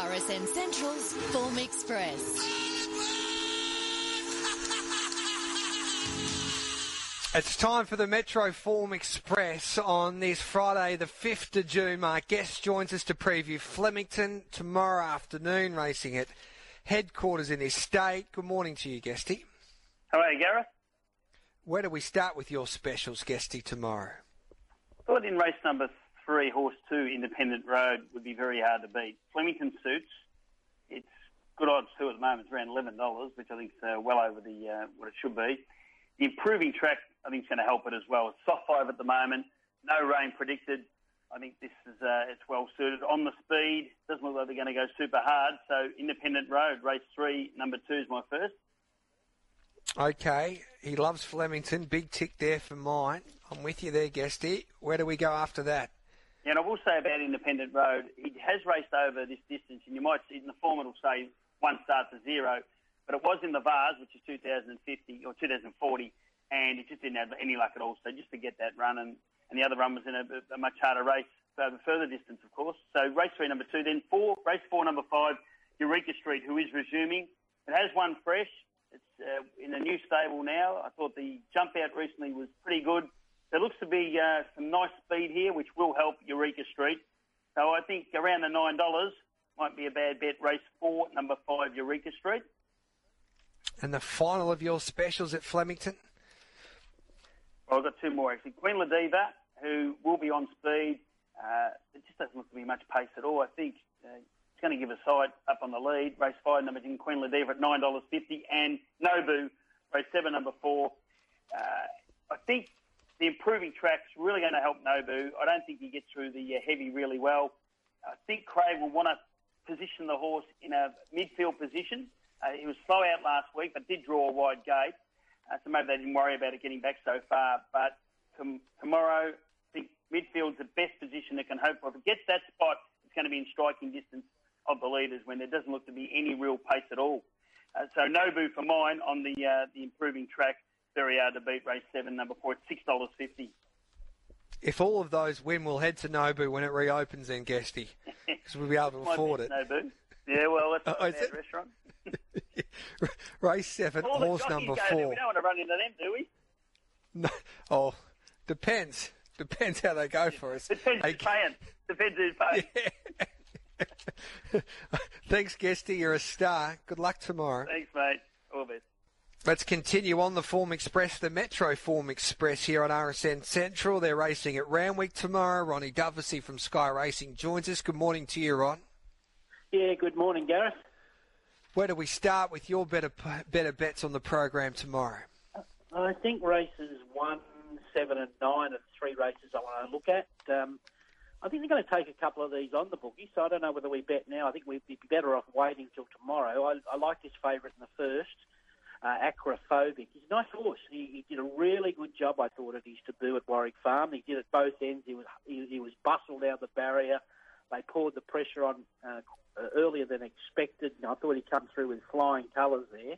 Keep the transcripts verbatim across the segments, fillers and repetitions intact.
R S N Central's Form Express. It's time for the Metro Form Express on this Friday, the fifth of June. Mark Guest joins us to preview Flemington tomorrow afternoon, racing at headquarters in this state. Good morning to you, Guesty. How are you, Gareth? Where do we start with your specials, Guesty, tomorrow? I thought in race number three, horse two, Independent Road, would be very hard to beat. Flemington suits. It's good odds too at the moment. It's around eleven dollars, which I think is uh, well over the uh, what it should be. The improving track, I think, is going to help it as well. It's soft five at the moment. No rain predicted. I think this is uh, it's well suited. On the speed, doesn't look like they're going to go super hard. So Independent Road, race three, number two is my first. Okay, he loves Flemington. Big tick there for mine. I'm with you there, Guesty. Where do we go after that? Yeah, and I will say about Independent Road, he has raced over this distance, and you might see in the form it'll say one start to zero, but it was in the Vars, which is two thousand fifty or two thousand forty, and it just didn't have any luck at all. So just to get that run, and, and the other run was in a, a much harder race, over further distance, of course. So race three, number two, then four, race four, number five, Eureka Street, who is resuming. It has one fresh. It's uh, in a new stable now. I thought the jump out recently was pretty good. There looks to be uh, some nice speed here, which will help Eureka Street. So I think around the nine dollars might be a bad bet. Race four, number five, Eureka Street. And the final of your specials at Flemington? Well, I've got two more, actually. Queen Ladiva, who will be on speed. Uh, it just doesn't look to be much pace at all. I think uh, it's going to give a side up on the lead. Race five, number ten, Queen Ladiva at nine dollars fifty. And Nobu, race seven, number four. Uh, I think the improving track's really going to help Nobu. I don't think he gets through the uh, heavy really well. I think Craig will want to position the horse in a midfield position. Uh, he was slow out last week, but did draw a wide gate. Uh, so maybe they didn't worry about it getting back so far. But tom- tomorrow, I think midfield's the best position it can hope for. If it gets that spot, it's going to be in striking distance of the leaders when there doesn't look to be any real pace at all. Uh, so Nobu for mine on the uh, the improving track. Very hard to beat. Race seven, number four, at six dollars fifty. If all of those win, we'll head to Nobu when it reopens then, Guesty, because we'll be able to afford it. Nobu. Yeah, well, that's oh, not a bad restaurant. Race seven, all horse the number go four. There. We don't want to run into them, do we? No. Oh, depends. Depends how they go for us. Depends hey, who's paying. Depends who's paying. Yeah. Thanks, Guesty. You're a star. Good luck tomorrow. Thanks, mate. All the best. Let's continue on the Form Express, the Metro Form Express here on R S N Central. They're racing at Randwick tomorrow. Ronnie Duversey from Sky Racing joins us. Good morning to you, Ron. Yeah, good morning, Gareth. Where do we start with your better better bets on the program tomorrow? I think races one, seven and nine are three races I want to look at. Um, I think they're going to take a couple of these on the bookie, so I don't know whether we bet now. I think we'd be better off waiting till tomorrow. I, I like this favourite in the first. Uh, Acrophobic. He's a nice horse. He, he did a really good job, I thought, at his debut at Warwick Farm. He did at both ends. He was he, he was bustled out the barrier. They poured the pressure on uh, earlier than expected. I thought he'd come through with flying colours there.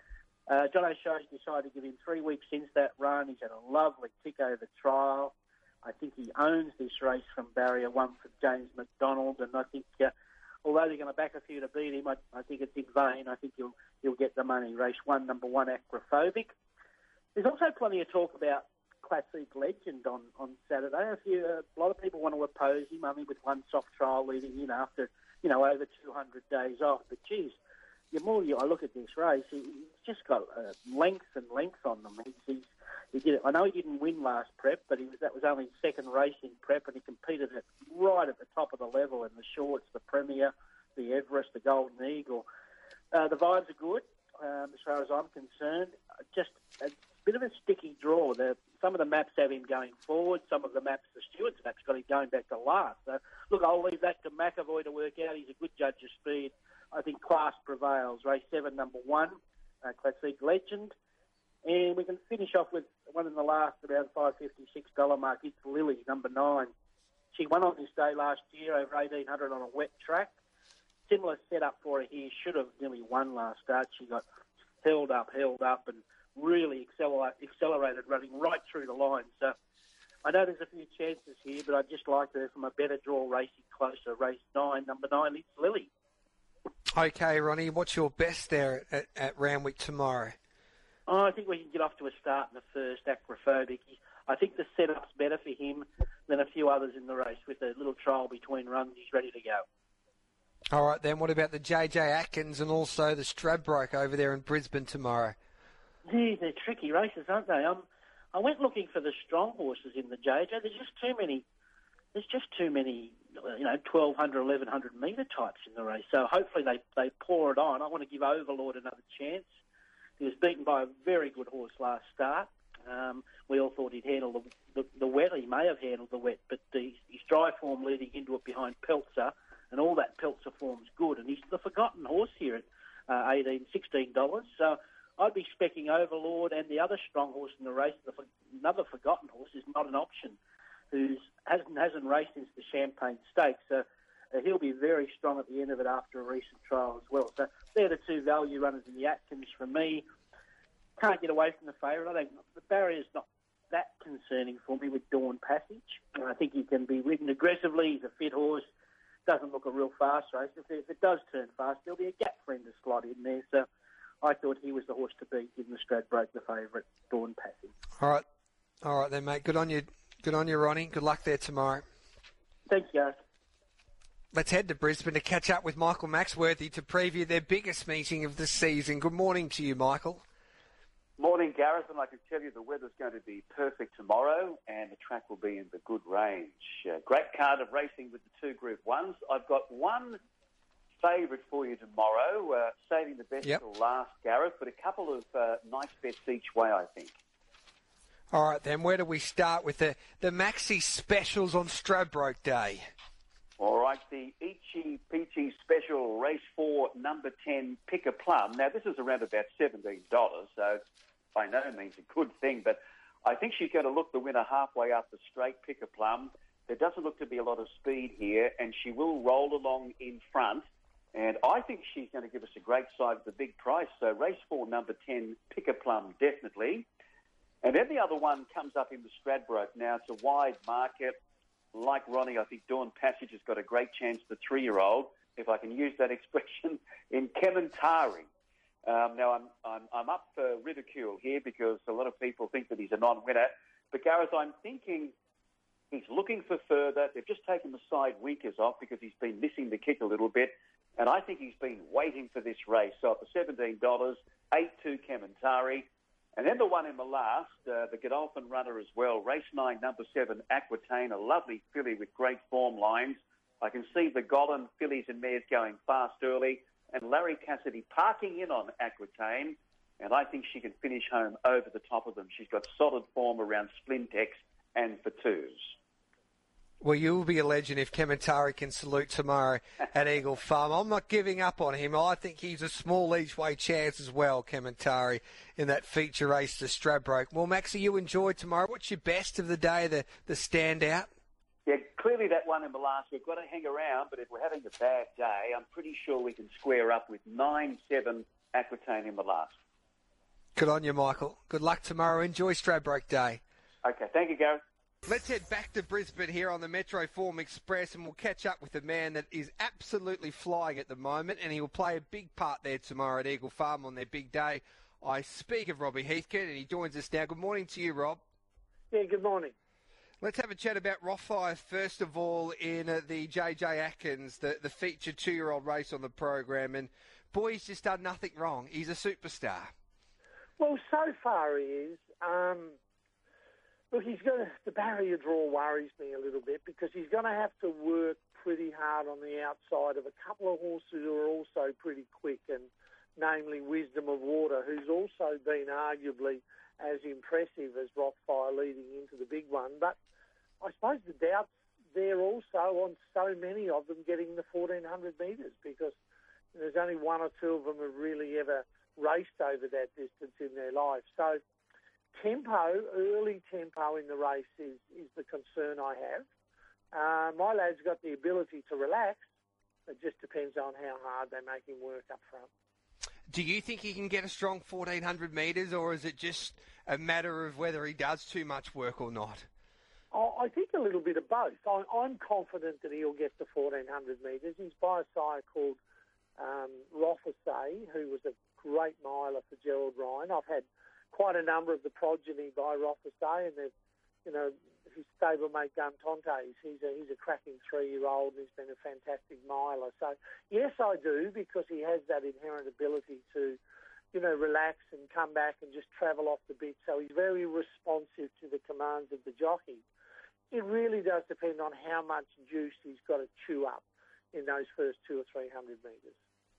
Uh, John O'Shea's decided to give him three weeks since that run. He's had a lovely tick over trial. I think he owns this race from barrier one for James McDonald, and I think uh, although they're going to back a few to beat him, I, I think it's in vain. I think he'll he'll get the money. Race one, number one, Acrophobic. There's also plenty of talk about Classic Legend on, on Saturday. A, few, uh, a lot of people want to oppose him, I mean, with one soft trial leading in after, you know, over two hundred days off. But, geez, the more you, I look at this race, he, he's just got uh, length and length on them. He's, he's, he did it. I know he didn't win last prep, but he was, that was only his second race in prep, and he competed at right at the top of the level in the shorts, the Premier, the Everest, the Golden Eagle. Uh, the vibes are good, um, as far as I'm concerned. Just a bit of a sticky draw. The, some of the maps have him going forward. Some of the maps, the Stewart's maps, got him going back to last. So, look, I'll leave that to McAvoy to work out. He's a good judge of speed. I think class prevails. Race seven, number one, uh, Classic Legend. And we can finish off with one in the last, around five fifty-six dollars mark. It's Lily, number nine. She won on this day last year over eighteen hundred on a wet track. Similar setup for her here. Should have nearly won last start. She got held up, held up, and really accelerate, accelerated running right through the line. So I know there's a few chances here, but I'd just like her from a better draw racing closer. Race nine, number nine, it's Lily. Okay, Ronnie, what's your best there at, at Randwick tomorrow? Oh, I think we can get off to a start in the first, Acrophobic. I think the setup's better for him than a few others in the race. With a little trial between runs, he's ready to go. All right, then, what about the J J Atkins and also the Stradbroke over there in Brisbane tomorrow? Gee, they're tricky races, aren't they? Um, I went looking for the strong horses in the J J. There's just too many. There's just too many, you know, twelve hundred, eleven hundred metre types in the race. So hopefully they, they pour it on. I want to give Overlord another chance. He was beaten by a very good horse last start. Um, we all thought he'd handle the, the, the wet. He may have handled the wet, but the, his dry form leading into it behind Peltzer, and all that Peltzer form's good. And he's the forgotten horse here at uh, eighteen dollars, sixteen dollars. So I'd be specking Overlord, and the other strong horse in the race, the, another forgotten horse, is Not an Option, who hasn't, hasn't raced since the Champagne Stakes. So uh, he'll be very strong at the end of it after a recent trial as well. So they're the two value runners in the Atkins for me. Can't get away from the favourite. I don't. The barrier's not that concerning for me with Dawn Passage. And I think he can be ridden aggressively. He's a fit horse. Doesn't look a real fast race. If it, if it does turn fast, there'll be a gap for him to slot in there. So I thought he was the horse to beat, given the Stradbroke the favourite, Dawn Passage. All right, all right then, mate. Good on you. Good on you, Ronnie. Good luck there tomorrow. Thanks, Gareth. Let's head to Brisbane to catch up with Michael Maxworthy to preview their biggest meeting of the season. Good morning to you, Michael. Morning, Gareth, and I can tell you the weather's going to be perfect tomorrow and the track will be in the good range. Uh, great card of racing with the two Group Ones. I've got one favourite for you tomorrow, uh, saving the best yep. till last, Gareth, but a couple of uh, nice bets each way, I think. All right, then, where do we start with the, the Maxi Specials on Stradbroke Day? All right, the Ichi Peachy Special Race four, number ten, Pick a Plum. Now, this is around about seventeen dollars, so by no means a good thing, but I think she's going to look the winner halfway up the straight, Pick a Plum. There doesn't look to be a lot of speed here, and she will roll along in front, and I think she's going to give us a great side at the big price. So race four, number ten, Pick a Plum, definitely. And then the other one comes up in the Stradbroke. Now, it's a wide market. Like Ronnie, I think Dawn Passage has got a great chance, the three-year-old, if I can use that expression, in Kementari. Um, now, I'm, I'm, I'm up for ridicule here because a lot of people think that he's a non-winner. But, Gareth, I'm thinking he's looking for further. They've just taken the side weakers off because he's been missing the kick a little bit. And I think he's been waiting for this race. So, at the seventeen dollars, eight two Kementari. And then the one in the last, uh, the Godolphin runner as well, race nine, number seven, Aquitaine, a lovely filly with great form lines. I can see the Golan fillies and mares going fast early, and Larry Cassidy parking in on Aquitaine, and I think she can finish home over the top of them. She's got solid form around Splintex and for twos. Well, you'll be a legend if Kementari can salute tomorrow at Eagle Farm. I'm not giving up on him. I think he's a small each way chance as well, Kementari, in that feature race to Stradbroke. Well, Maxie, you enjoyed tomorrow. What's your best of the day, the, the standout? Yeah, clearly that one in the last. We've got to hang around, but if we're having a bad day, I'm pretty sure we can square up with nine seven Aquitaine in the last. Good on you, Michael. Good luck tomorrow. Enjoy Stradbroke Day. Okay, thank you, Gareth. Let's head back to Brisbane here on the Metro Form Express, and we'll catch up with a man that is absolutely flying at the moment, and he will play a big part there tomorrow at Eagle Farm on their big day. I speak of Robbie Heathcote, and he joins us now. Good morning to you, Rob. Yeah, good morning. Let's have a chat about Rothfire first of all in uh, the J J Atkins, the, the featured two-year-old race on the program, and boy, he's just done nothing wrong. He's a superstar. Well, so far he is. Um... Look, he's going to, the barrier draw worries me a little bit because he's going to have to work pretty hard on the outside of a couple of horses who are also pretty quick, and namely Wisdom of Water, who's also been arguably as impressive as Rothfire leading into the big one. But I suppose the doubt's there also on so many of them getting the fourteen hundred metres because there's only one or two of them who have really ever raced over that distance in their life. So tempo, early tempo in the race is, is the concern I have. Uh, my lad's got the ability to relax. It just depends on how hard they make him work up front. Do you think he can get a strong fourteen hundred metres, or is it just a matter of whether he does too much work or not? I think a little bit of both. I'm confident that he'll get to fourteen hundred metres. He's by a sire called um, Rothesay, who was a great miler for Gerald Ryan. I've had quite a number of the progeny by Rothesay, and they've, you know, his stablemate Gun Tontes, he's a, he's a cracking three-year-old and he's been a fantastic miler. So, yes, I do, because he has that inherent ability to, you know, relax and come back and just travel off the bit. So he's very responsive to the commands of the jockey. It really does depend on how much juice he's got to chew up in those first two or three hundred metres.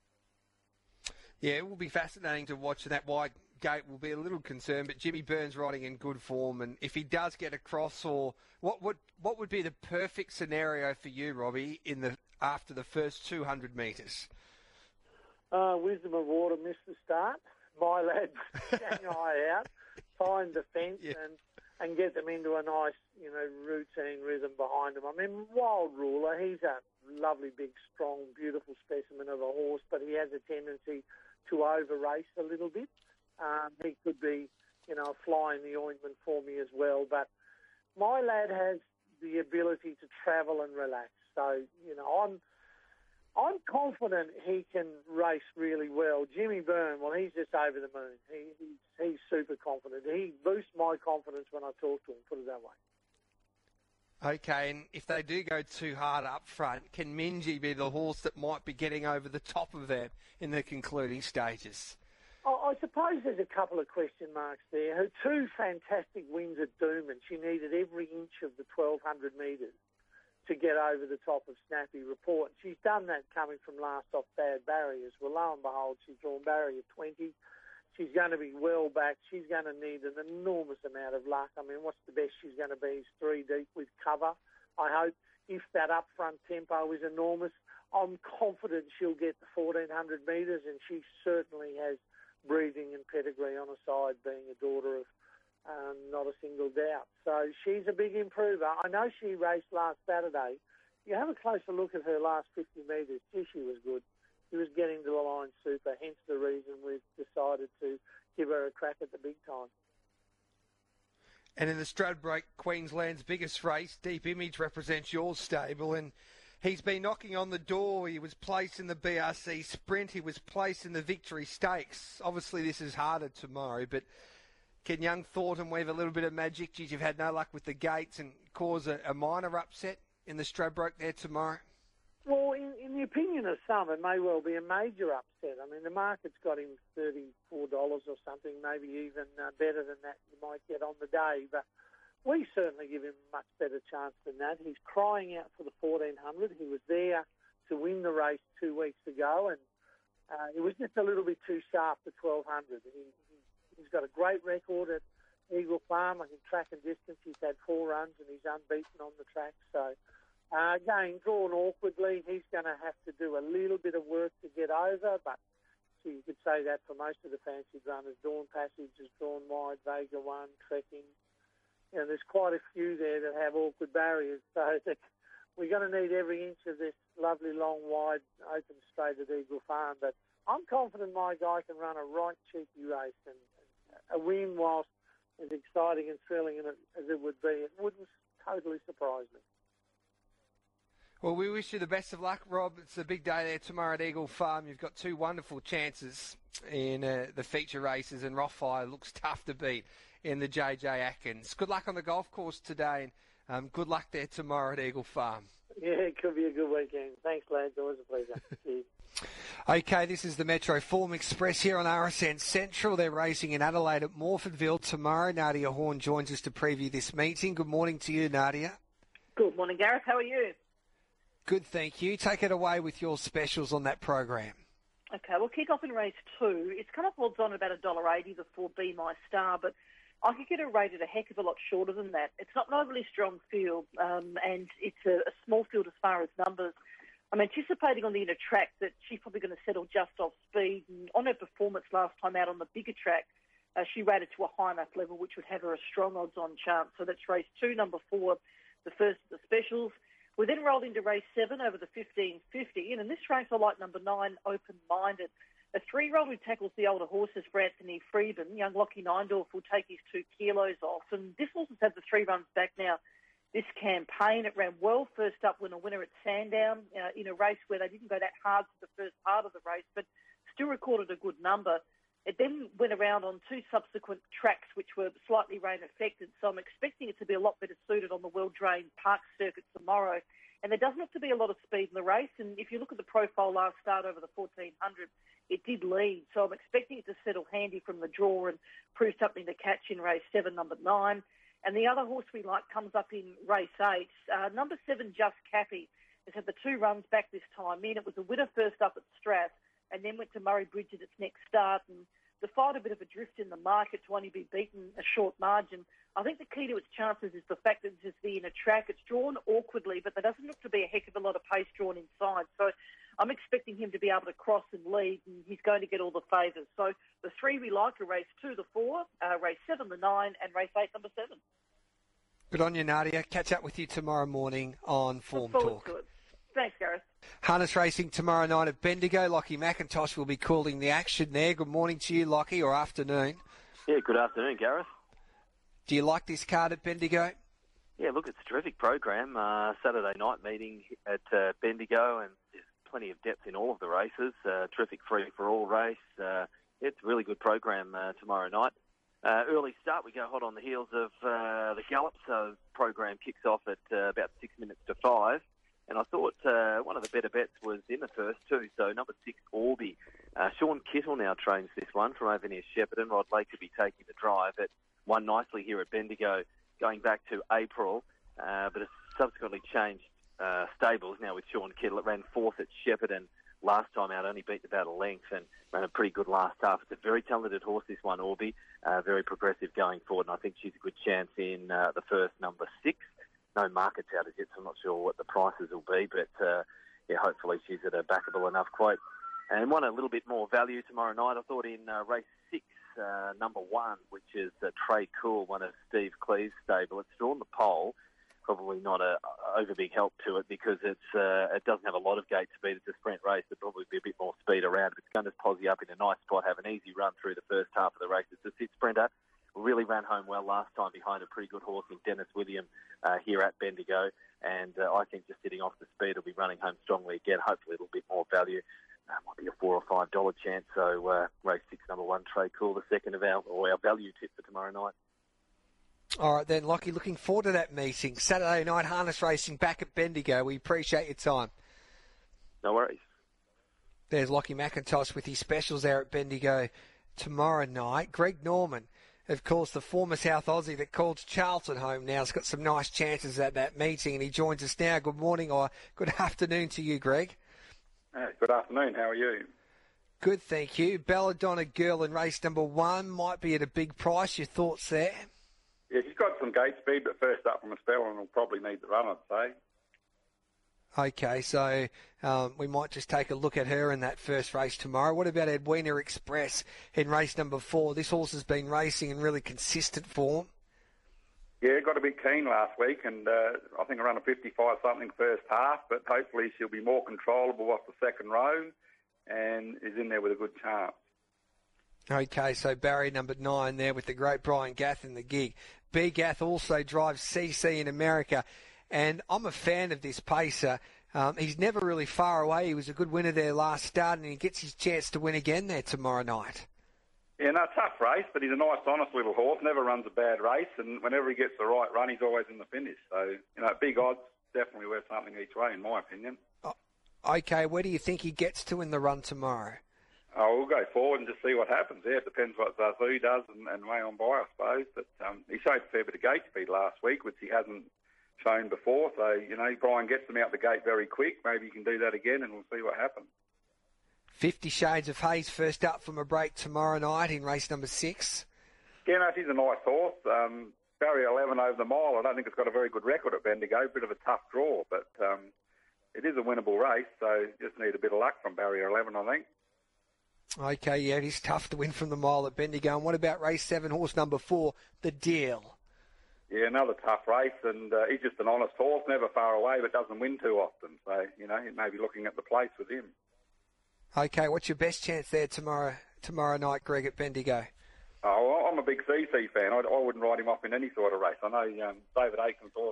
Yeah, it will be fascinating to watch. That wide gate will be a little concerned, but Jimmy Byrne's riding in good form, and if he does get across, or what would what would be the perfect scenario for you, Robbie, in the after the first two hundred metres? Uh, Wisdom of Water missed the start. My lad, hang eye out, find the fence, yeah. and and get them into a nice, you know, routine rhythm behind him. I mean, Wild Ruler, he's a lovely, big, strong, beautiful specimen of a horse, but he has a tendency to over-race a little bit. Um, he could be, you know, a fly in the ointment for me as well. But my lad has the ability to travel and relax. So, you know, I'm I'm confident he can race really well. Jimmy Byrne, well, he's just over the moon. He, he's, he's super confident. He boosts my confidence when I talk to him, put it that way. Okay, and if they do go too hard up front, can Minji be the horse that might be getting over the top of them in the concluding stages? I suppose there's a couple of question marks there. Her two fantastic wins at Doomben, she needed every inch of the twelve hundred metres to get over the top of Snappy Report. She's done that coming from last off Bad Barriers. Well, lo and behold, she's drawn barrier twenty. She's going to be well back. She's going to need an enormous amount of luck. I mean, what's the best she's going to be is three deep with cover. I hope if that up-front tempo is enormous, I'm confident she'll get the fourteen hundred metres, and she certainly has breeding and pedigree on her side, being a daughter of um, not a single doubt. So she's a big improver. I know she raced last Saturday. You have a closer look at her last fifty metres. Gee, she was good. She was getting to the line super, hence the reason we've decided to give her a crack at the big time. And in the Stradbroke, Queensland's biggest race, Deep Image represents your stable, and he's been knocking on the door. He was placed in the B R C Sprint. He was placed in the Victory Stakes. Obviously, this is harder tomorrow, but can young Thornton weave a little bit of magic? Geez, you've had no luck with the gates and cause a, a minor upset in the Stradbroke there tomorrow? Well, in, in the opinion of some, it may well be a major upset. I mean, the market's got him thirty-four dollars or something, maybe even uh, better than that you might get on the day. But we certainly give him a much better chance than that. He's crying out for the fourteen hundred. He was there to win the race two weeks ago, and uh, it was just a little bit too sharp for twelve hundred. He, he, he's got a great record at Eagle Farm. I think track and distance, he's had four runs and he's unbeaten on the track. So, uh, again, drawn awkwardly, he's going to have to do a little bit of work to get over, but so you could say that for most of the fancied runners. Dawn Passage is drawn wide, Vega One, Trekking. You know, there's quite a few there that have awkward barriers. So we're going to need every inch of this lovely, long, wide, open straight at Eagle Farm. But I'm confident my guy can run a right cheeky race, and a win, whilst as exciting and thrilling as it would be, it wouldn't totally surprise me. Well, we wish you the best of luck, Rob. It's a big day there tomorrow at Eagle Farm. You've got two wonderful chances in uh, the feature races, and Rothfire looks tough to beat in the J J Atkins. Good luck on the golf course today, and um, good luck there tomorrow at Eagle Farm. Yeah, it could be a good weekend. Thanks, lads. Always a pleasure. Cheers. Okay, this is the Metro Form Express here on R S N Central. They're racing in Adelaide at Morfordville tomorrow. Nadia Horn joins us to preview this meeting. Good morning to you, Nadia. Good morning, Gareth. How are you? Good, thank you. Take it away with your specials on that program. Okay, we'll kick off in race two. It's come up odds on about one dollar eighty, the four Be My Star, but I could get it rated a heck of a lot shorter than that. It's not an overly strong field, um, and it's a, a small field as far as numbers. I'm anticipating on the inner track that she's probably going to settle just off speed. And on her performance last time out on the bigger track, uh, she rated to a high enough level which would have her a strong odds-on chance. So that's race two, number four, the first of the specials. We then rolled into race seven over the fifteen fifty, and in this race I like number nine, Open Minded. A three-year-old who tackles the older horses for Anthony Freeman. Young Lockie Neindorf will take his two kilos off, and this horse has had the three runs back now this campaign. It ran well first up when a winner at Sandown uh, in a race where they didn't go that hard for the first part of the race, but still recorded a good number. It then went around on two subsequent tracks which were slightly rain affected, so I'm expecting it to be a lot better suited on the well-drained Park circuit tomorrow. And there doesn't look to be a lot of speed in the race, and if you look at the profile last start over the fourteen hundred, it did lead. So I'm expecting it to settle handy from the draw and prove something to catch in race seven, number nine. And the other horse we like comes up in race eight. Uh, number seven, Just Cappy, has had the two runs back this time in. It was a winner first up at Strath and then went to Murray Bridge at its next start and defied a bit of a drift in the market to only be beaten a short margin. I think the key to its chances is the fact that it's the inner track. It's drawn awkwardly, but there doesn't look to be a heck of a lot of pace drawn inside. So I'm expecting him to be able to cross and lead, and he's going to get all the favours. So the three we like are race two, the four, uh, race seven, the nine, and race eight, number seven. Good on you, Nadia. Catch up with you tomorrow morning on Form Talk. To it. Thanks, Gareth. Harness racing tomorrow night at Bendigo. Lockie McIntosh will be calling the action there. Good morning to you, Lockie, or afternoon. Yeah, good afternoon, Gareth. Do you like this card at Bendigo? Yeah, look, it's a terrific program. Uh, Saturday night meeting at uh, Bendigo, and there's plenty of depth in all of the races. Uh, terrific free-for-all race. Uh, it's a really good program uh, tomorrow night. Uh, early start, we go hot on the heels of uh, the Gallop, so the program kicks off at uh, about six minutes to five. And I thought uh, one of the better bets was in the first two. So number six, Orby. Uh, Sean Kittle now trains this one from over near Shepparton. Rod Lake could be taking the drive. It won nicely here at Bendigo going back to April, uh, but it's subsequently changed uh, stables now with Sean Kittle. It ran fourth at Shepparton last time out, only beat about a length and ran a pretty good last half. It's a very talented horse, this one, Orby. Uh, very progressive going forward, and I think she's a good chance in uh, the first, number six. No markets out as yet, so I'm not sure what the prices will be, but uh, yeah, hopefully she's at a backable enough quote. And one a little bit more value tomorrow night, I thought in uh, race six, uh, number one, which is uh, Trey Cool, one of Steve Cleeve's stable. It's drawn the pole, probably not a, a over big help to it because it's uh, it doesn't have a lot of gate speed. It's a sprint race. There'll probably be a bit more speed around. It's going to posse up in a nice spot, have an easy run through the first half of the race. It's a sit sprinter. Really ran home well last time behind a pretty good horse in Dennis William uh, here at Bendigo. And uh, I think just sitting off the speed will be running home strongly again. Hopefully it'll be more value. Uh, might be a four or five dollar chance. So uh, race six, number one, Trey Cool, the second of our, or our value tip for tomorrow night. All right then, Lockie, looking forward to that meeting. Saturday night harness racing back at Bendigo. We appreciate your time. No worries. There's Lockie McIntosh with his specials there at Bendigo tomorrow night. Greg Norman, of course, the former South Aussie that called Charlton home now, has got some nice chances at that meeting, and he joins us now. Good morning or good afternoon to you, Greg. Hey, good afternoon. How are you? Good, thank you. Belladonna Girl in race number one might be at a big price. Your thoughts there? Yeah, she's got some gate speed, but first up from a spell, and will probably need the run, I'd say. Okay, so um, we might just take a look at her in that first race tomorrow. What about Edwina Express in race number four? This horse has been racing in really consistent form. Yeah, got a bit keen last week, and uh, I think around a fifty-five something first half, but hopefully she'll be more controllable off the second row and is in there with a good chance. Okay, so Barry number nine there with the great Brian Gath in the gig. B. Gath also drives C C in America. And I'm a fan of this pacer. Um, he's never really far away. He was a good winner there last start, and he gets his chance to win again there tomorrow night. Yeah, no, tough race, but he's a nice, honest little horse. Never runs a bad race, and whenever he gets the right run, he's always in the finish. So, you know, big odds, definitely worth something each way, in my opinion. Oh, okay, where do you think he gets to in the run tomorrow? Oh, we'll go forward and just see what happens. Yeah, it depends what Zazu does and, and way on by, I suppose. But um, he showed a fair bit of gate speed last week, which he hasn't shown before, so, you know, Brian gets them out the gate very quick. Maybe he can do that again, and we'll see what happens. Fifty Shades of Haze first up from a break tomorrow night in race number six. Yeah, no, she's a nice horse. Um, Barrier eleven over the mile. I don't think it's got a very good record at Bendigo. Bit of a tough draw, but um, it is a winnable race, so just need a bit of luck from Barrier eleven, I think. Okay, yeah, it is tough to win from the mile at Bendigo. And what about race seven, horse number four, The Deal? Yeah, another tough race, and uh, he's just an honest horse, never far away, but doesn't win too often. So, you know, you may be looking at the place with him. Okay, what's your best chance there tomorrow tomorrow night, Greg, at Bendigo? Oh, I'm a big C C fan. I, I wouldn't ride him off in any sort of race. I know um, David Aiken's horse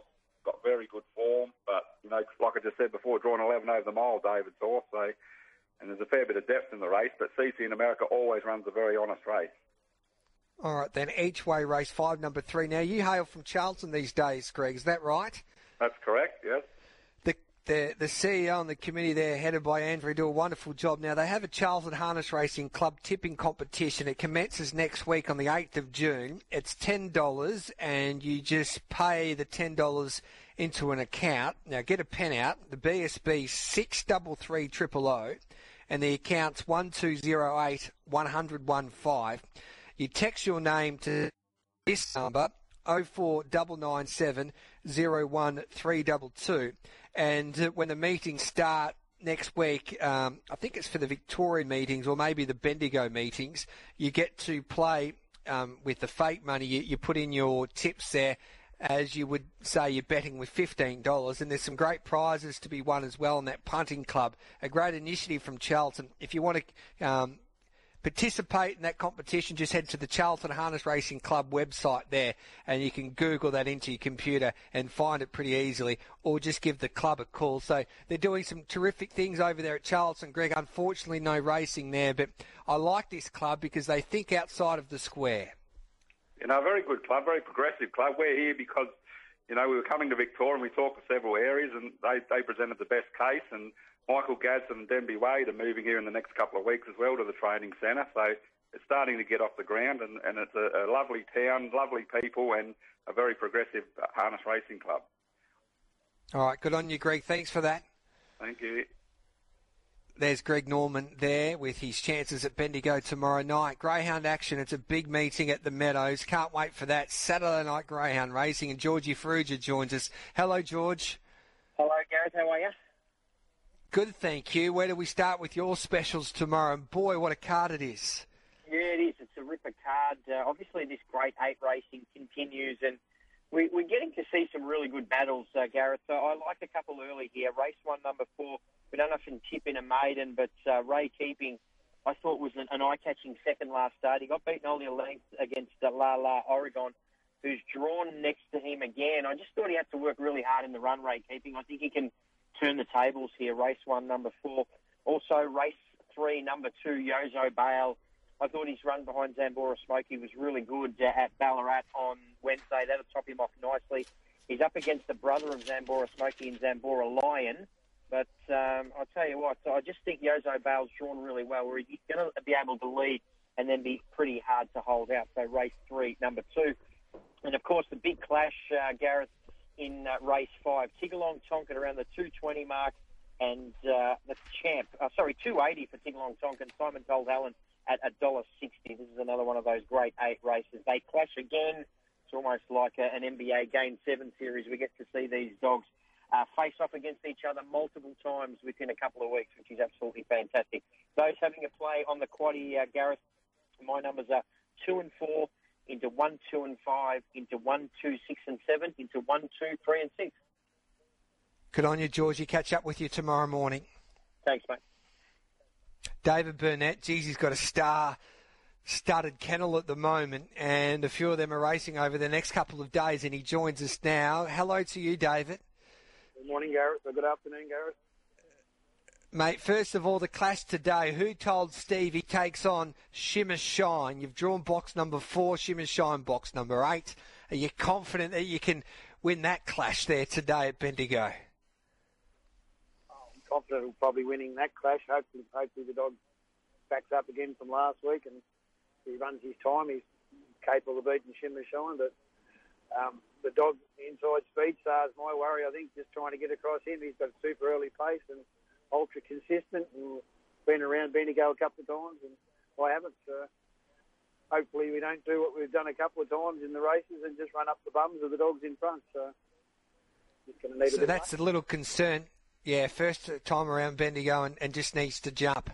got very good form, but, you know, like I just said before, drawing eleven over the mile, David's horse, so, and there's a fair bit of depth in the race, but C C in America always runs a very honest race. All right, then, each way race five, number three. Now, you hail from Charlton these days, Greg, is that right? That's correct, yes. The, the the C E O and the committee there, headed by Andrew, do a wonderful job. Now, they have a Charlton Harness Racing Club tipping competition. It commences next week on the eighth of June. It's ten dollars, and you just pay the ten dollars into an account. Now, get a pen out, the B S B six three three zero zero zero, and the account's one two zero eight one hundred one five. You text your name to this number, oh four nine nine seven oh one three two two. And uh, when the meetings start next week, um, I think it's for the Victorian meetings or maybe the Bendigo meetings, you get to play um, with the fake money. You, you put in your tips there as you would say you're betting with fifteen dollars. And there's some great prizes to be won as well in that punting club. A great initiative from Charlton. If you want to um, participate in that competition, just head to the Charlton Harness Racing Club website there, and you can Google that into your computer and find it pretty easily, or just give the club a call. So they're doing some terrific things over there at Charlton, Greg. Unfortunately, no racing there, but I like this club because they think outside of the square. You know, a very good club, very progressive club. We're here because, you know, we were coming to Victoria and we talked to several areas, and they, they presented the best case, and Michael Gadsden and Denby Wade are moving here in the next couple of weeks as well to the training centre. So it's starting to get off the ground, and, and it's a, a lovely town, lovely people, and a very progressive harness racing club. All right, good on you, Greg. Thanks for that. Thank you. There's Greg Norman there with his chances at Bendigo tomorrow night. Greyhound action. It's a big meeting at the Meadows. Can't wait for that. Saturday night Greyhound racing, and Georgie Ferrugia joins us. Hello, George. Hello, Gareth. How are you? Good, thank you. Where do we start with your specials tomorrow? And boy, what a card it is. Yeah, it is. It's a ripper card. Uh, obviously, this grade eight racing continues, and we, we're getting to see some really good battles, uh, Gareth. So I like a couple early here. Race one, number four. We don't often tip in a maiden, but uh, Ray Keeping, I thought was an, an eye-catching second last start. He got beaten only a length against uh, La La Oregon, who's drawn next to him again. I just thought he had to work really hard in the run, Ray Keeping. I think he can turn the tables here. Race one, number four. Also, race three, number two, Yozo Bale. I thought his run behind Zambora Smokey was really good uh, at Ballarat on Wednesday. That'll top him off nicely. He's up against the brother of Zambora Smokey and Zambora Lion. But um, I'll tell you what, so I just think Yozo Bale's drawn really well, where he's going to be able to lead and then be pretty hard to hold out. So race three, number two. And, of course, the big clash, uh, Gareth, in uh, race five. Tigalong Tonkin around the two twenty mark, and uh, the champ, uh, sorry, two eighty for Tigalong Tonkin. Simon told Helen at one dollar sixty. This is another one of those great eight races. They clash again. It's almost like a, an N B A Game seven series. We get to see these dogs uh, face off against each other multiple times within a couple of weeks, which is absolutely fantastic. Those having a play on the quaddie, uh, Gareth, my numbers are two and four, into one, two, and five, into one, two, six, and seven, into one, two, three, and six. Good on you, Georgie. Catch up with you tomorrow morning. Thanks, mate. David Burnett, geez, he's got a star-studded kennel at the moment, and a few of them are racing over the next couple of days, and he joins us now. Hello to you, David. Good morning, Gareth. Or good afternoon, Gareth. Mate, first of all, the clash today. Who told Steve he takes on Shimmer Shine? You've drawn box number four, Shimmer Shine box number eight. Are you confident that you can win that clash there today at Bendigo? I'm confident of probably winning that clash. Hopefully, hopefully the dog backs up again from last week and he runs his time. He's capable of beating Shimmer Shine, but um, the dog inside Speed Star is my worry, I think, just trying to get across him. He's got a super early pace and ultra consistent, and been around Bendigo a couple of times, and I haven't. So hopefully we don't do what we've done a couple of times in the races and just run up the bums of the dogs in front. So just going to need so a bit that's of a little concern. Yeah, first time around Bendigo and, and just needs to jump.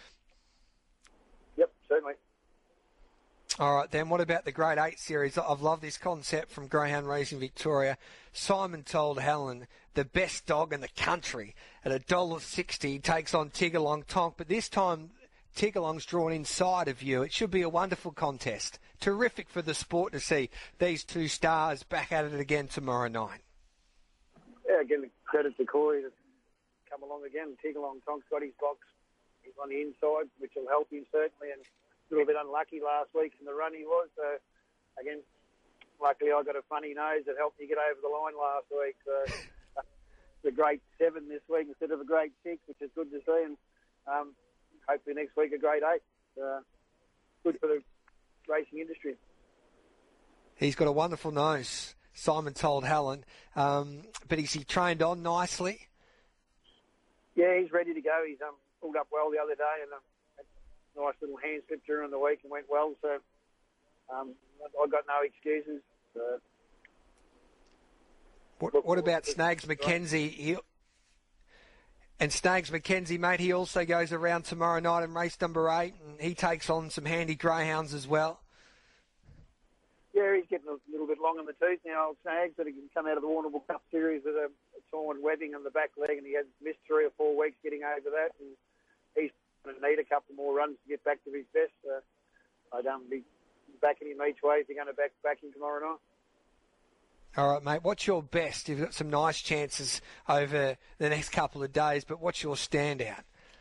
Yep, certainly. All right, then, what about the Grade eight series? I've loved this concept from Greyhound Racing Victoria. Simon told Helen, the best dog in the country, at one dollar sixty, takes on Tigalong Tonk, but this time Tigalong's drawn inside of you. It should be a wonderful contest. Terrific for the sport to see these two stars back at it again tomorrow night. Yeah, again, credit to Corey to come along again. Tigalong Tonk's got his box. He's on the inside, which will help him certainly. And a little bit unlucky last week in the run he was. So, again, luckily I got a funny nose that helped me get over the line last week. So, uh, the great seven this week instead of a great six, which is good to see. And um, hopefully next week a great eight. Uh, good for the racing industry. He's got a wonderful nose, Simon told Helen. Um, but is he trained on nicely? Yeah, he's ready to go. He's um, pulled up well the other day and um, had a nice little hand slip during the week and went well. So um, I've got no excuses. Uh, what, what about Snags McKenzie? He, and Snags McKenzie, mate, he also goes around tomorrow night in race number eight, and he takes on some handy greyhounds as well. Yeah, he's getting a little bit long in the tooth now, old Snags, but he can come out of the Warrnambool Cup Series with a, a torn webbing on the back leg, and he has missed three or four weeks getting over that, and he's going to need a couple more runs to get back to his best. Uh, I'd um, be backing him each way if you're going to back, back him tomorrow night. All right, mate, what's your best? You've got some nice chances over the next couple of days, but what's your standout?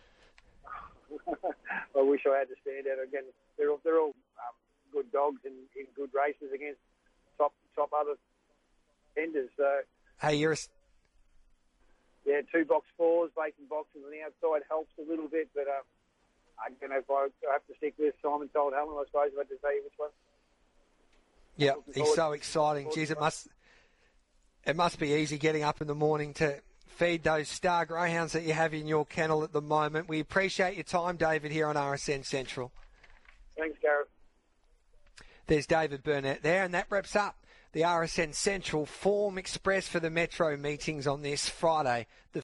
I wish I had to stand out again. They're all, they're all um, good dogs in, in good races against top top other tenders. So, hey, you're a... yeah, two box fours, bacon boxes on the outside helps a little bit, but uh, I don't know if I, I have to stick with Simon told Helen, I suppose, if I had to tell you which one. Yeah, he's so exciting. Geez, it must it must be easy getting up in the morning to feed those star greyhounds that you have in your kennel at the moment. We appreciate your time, David, here on R S N Central. Thanks, Gareth. There's David Burnett there, and that wraps up the R S N Central Form Express for the Metro meetings on this Friday, the